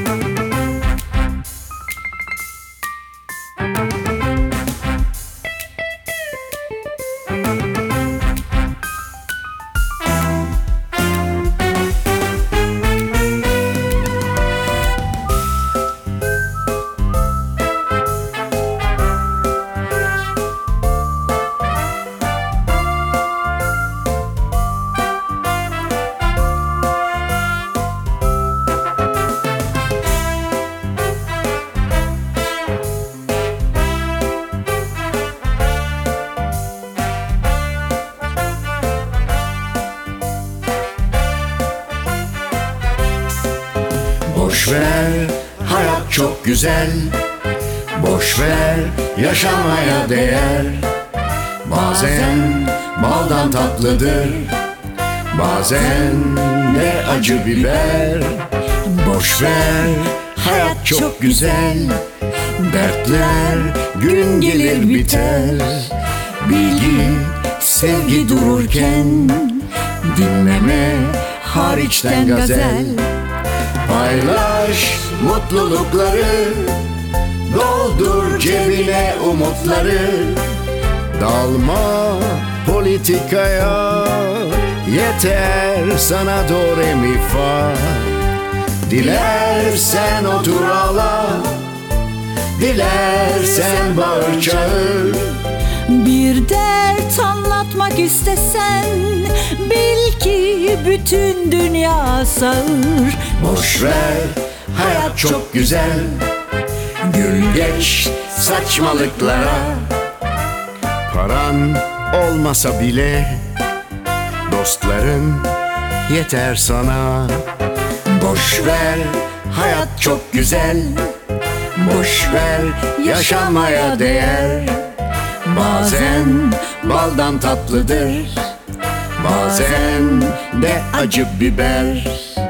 Boş ver, hayat çok güzel. Boş ver, yaşamaya değer. Bazen baldan tatlıdır, bazen de acı biber. Boş ver, hayat çok güzel. Dertler gün gelir biter. Bilgi, sevgi dururken dinleme hariçten gazel. Paylaş mutlulukları, doldur cebine umutları. Dalma politikaya, yeter sana do re mi fa. Dilersen otur ağla, dilersen bağır çağır. Bir dert anlatmak istesen, bil ki bütün dünya sağır. Boş ver, hayat çok güzel. Gül geç saçmalıklara. Paran olmasa bile dostların yeter sana. Boş ver, hayat çok güzel. Boş ver, yaşamaya değer. Bazen baldan tatlıdır, bazen de acı biber.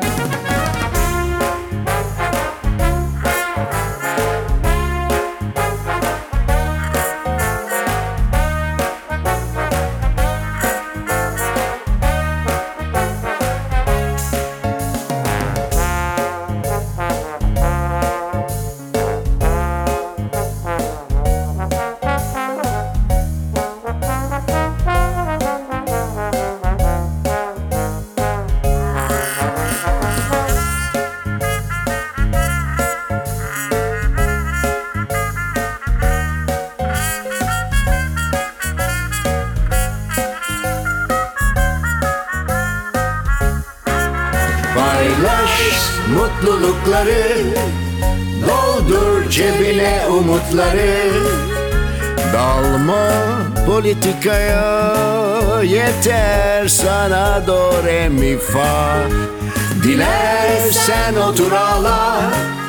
Paylaş mutlulukları, doldur cebine umutları. Dalma politikaya, yeter sana do re mi fa. Dilersen otur ağla,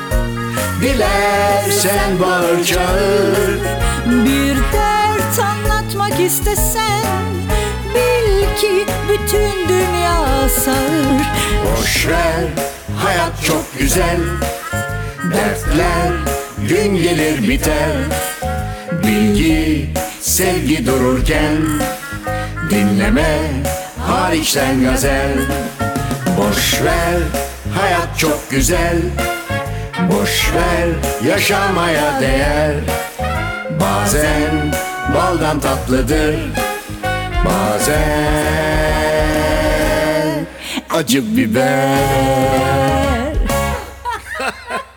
dilersen bağır çağır. Bir dert anlatmak istesen, bil ki bütün dünya sağır. Boş ver, hayat çok güzel. Dertler gün gelir biter. Bilgi, sevgi dururken dinleme hariçten gazel. Boş ver, hayat çok güzel. Boş ver, yaşamaya değer. Bazen baldan tatlıdır, bazen acı biber.